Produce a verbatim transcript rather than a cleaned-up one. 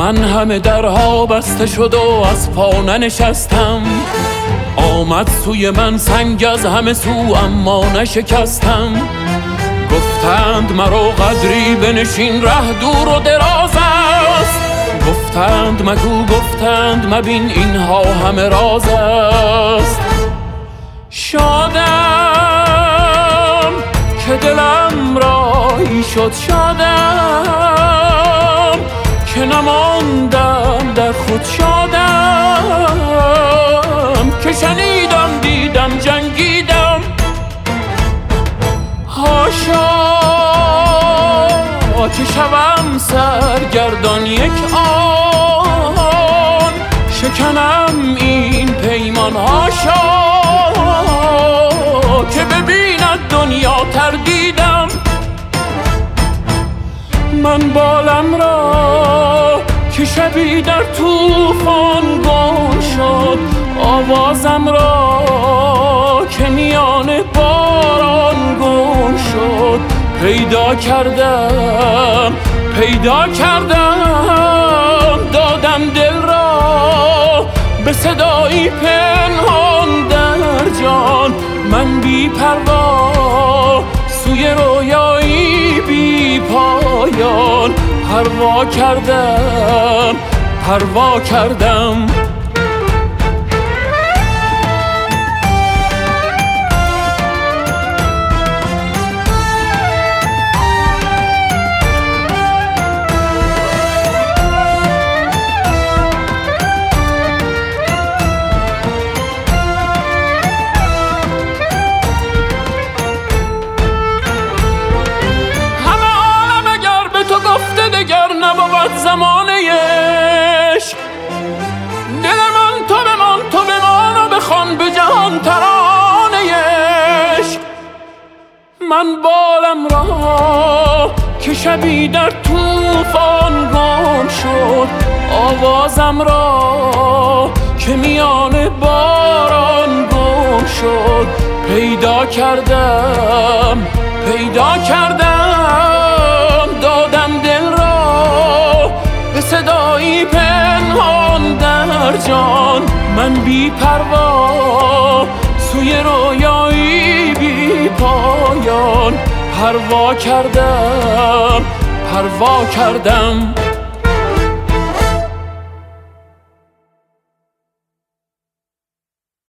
من همه درها بسته شد و از پا ننشستم. آمد سوی من سنگ از همه سو اما نشکستم. گفتند مرا قدری بنشین ره دور و دراز است. گفتند مگو گفتند مبین اینها همه راز است. شادم که دلم راهی شد، شادم که نماندم در خود، شادم که شنیدم دیدم جنگیدم. هاشا که شوم سرگردان یک آن، شکنم این پیمان. هاشا که ببیند دنیا تردیدم. من بالم را که شبی در طوفان گم شد، آوازم را که میان باران گم شد. پیدا کردم پیدا کردم دادم دل را به صدایی پنهان در جان. من بی پروا سوی رویایی بی پایان پروا کردم پروا کردم. زمانه عشق دل من تو بمان تو بمان و بخوان به جهان ترانه عشق. من بالم را که شبی در طوفان گم شد، آوازم را که میان باران گم شد. پیدا کردم پیدا کردم دادم دل را به صدایی پنهان در جان. من بی پروا سوی رویایی بی پایان پروا کردم پروا کردم.